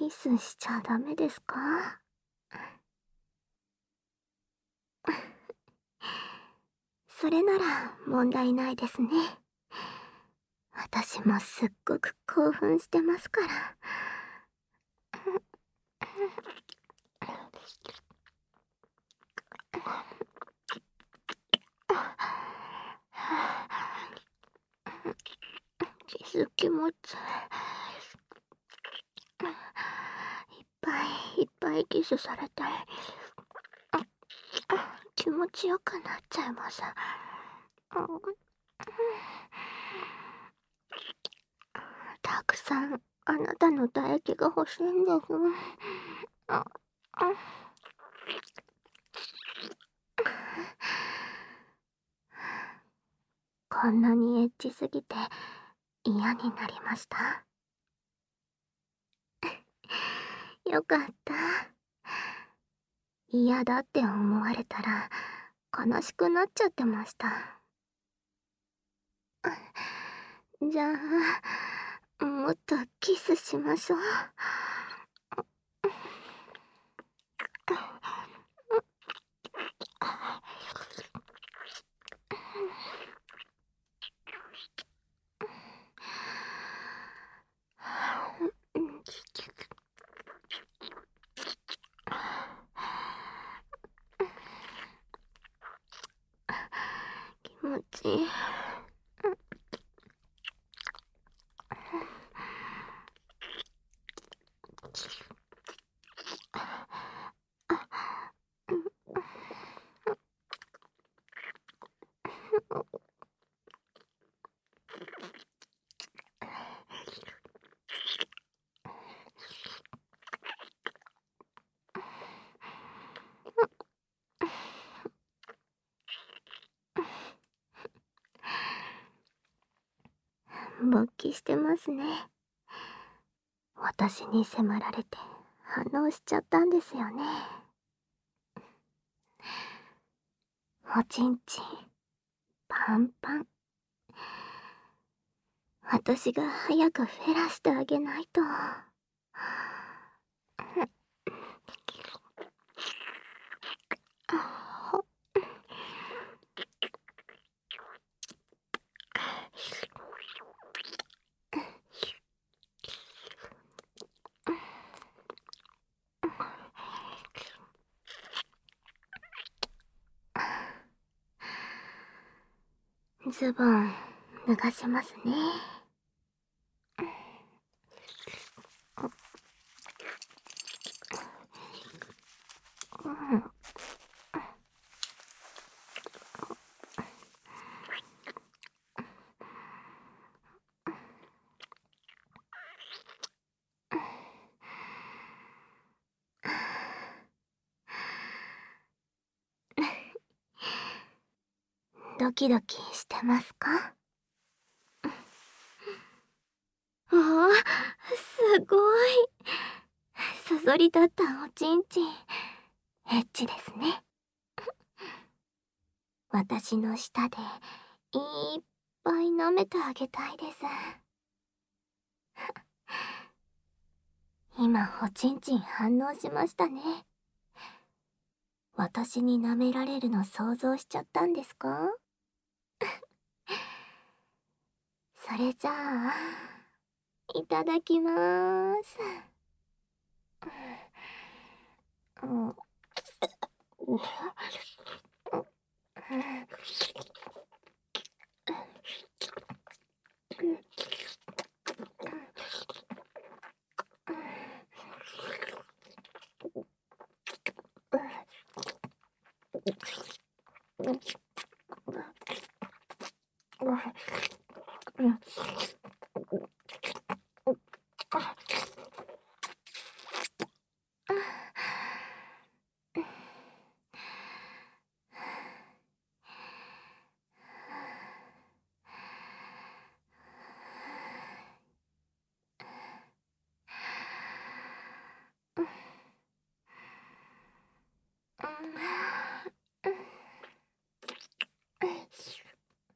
キスしちゃダメですか？それなら問題ないですね。私もすっごく興奮してますから。キス気持ちいっぱいいっぱいキスされて気持ちよくなっちゃいます。たくさんあなたの唾液が欲しいんです。こんなにエッチすぎて嫌になりました。よかった。嫌だって思われたら悲しくなっちゃってました。じゃあ、もっとキスしましょう。気持ちいい。勃起してますね。私に迫られて反応しちゃったんですよね。おちんちんパンパン。私が早くフェラしてあげないと。ズボン脱がしますね。ドキドキしてますか？おお、すごい。そそり立ったおちんちん。エッチですね。私の舌でいっぱい舐めてあげたいです。今、おちんちん反応しましたね。私に舐められるの想像しちゃったんですか？それじゃあ、いただきまーす。うん。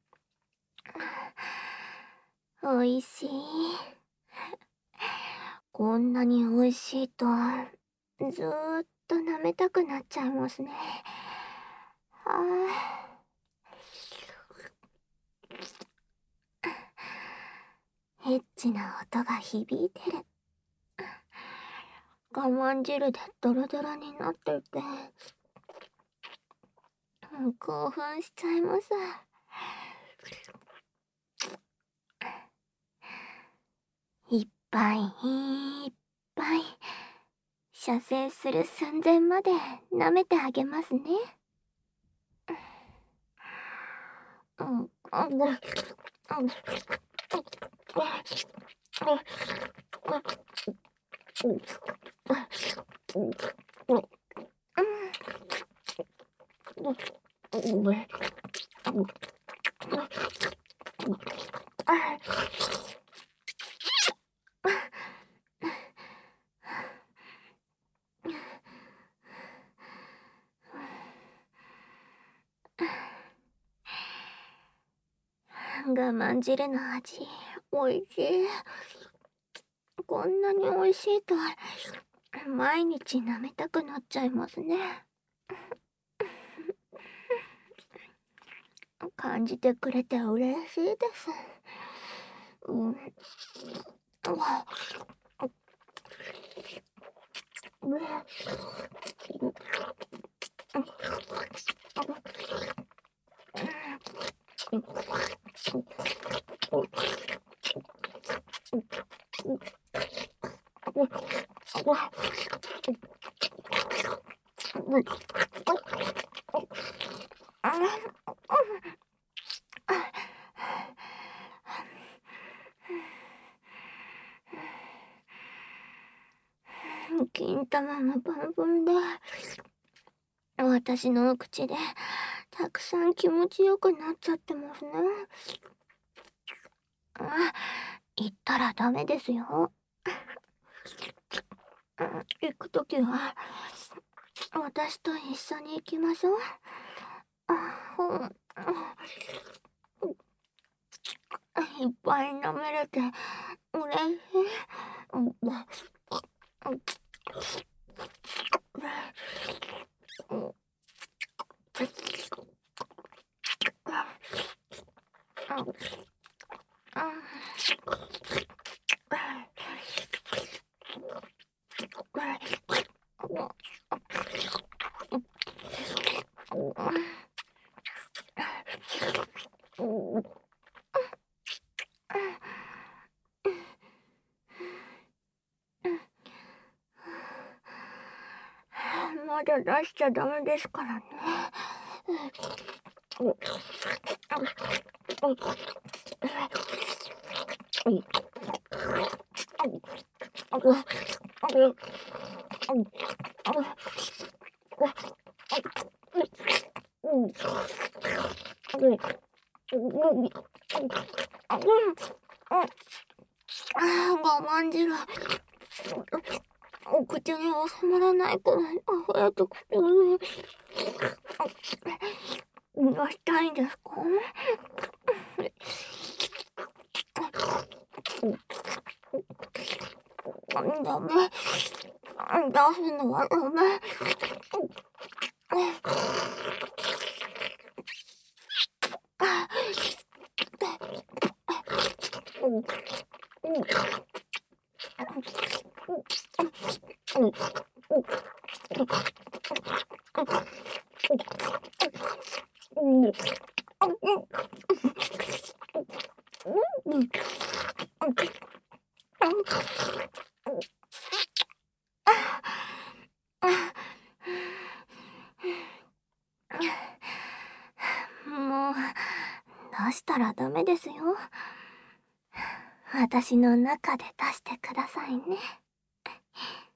おいしい。 こんなに美味しいと、ずーっと舐めたくなっちゃいますね。あエッチな音が響いてる。我慢汁でドロドロになっていて、興奮しちゃいます。いっぱいいっぱい射精する寸前まで舐めてあげますね。我慢汁の味、おいしい。こんなに美味しいと、毎日舐めたくなっちゃいますね。感じてくれて嬉しいです。金玉もパンパンで、私のお口でたくさん気持ちよくなっちゃってますね。言ったらダメですよ。行くときは私と一緒に行きましょう。いっぱい舐めれて嬉しい。まだ出しちゃダメですからね。我慢汁、お口に収まらないくらい早く口に出したいんですか？ダメ。出すのはダメ。もう出したらダメですよ。私の中で出してくださいね。